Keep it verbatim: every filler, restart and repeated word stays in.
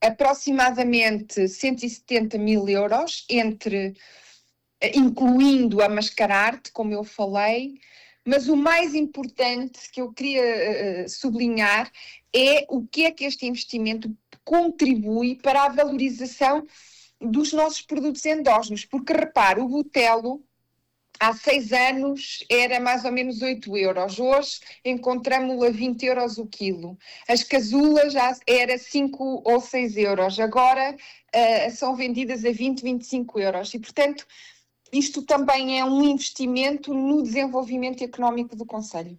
aproximadamente cento e setenta mil euros, entre, incluindo a Mascararte, como eu falei, mas o mais importante que eu queria uh, sublinhar é o que é que este investimento contribui para a valorização dos nossos produtos endógenos, porque repare, o Butelo há seis anos era mais ou menos oito euros, hoje encontramos-lo a vinte euros o quilo. As casulas já era cinco ou seis euros, agora uh, são vendidas a vinte, vinte e cinco euros e, portanto, isto também é um investimento no desenvolvimento económico do concelho.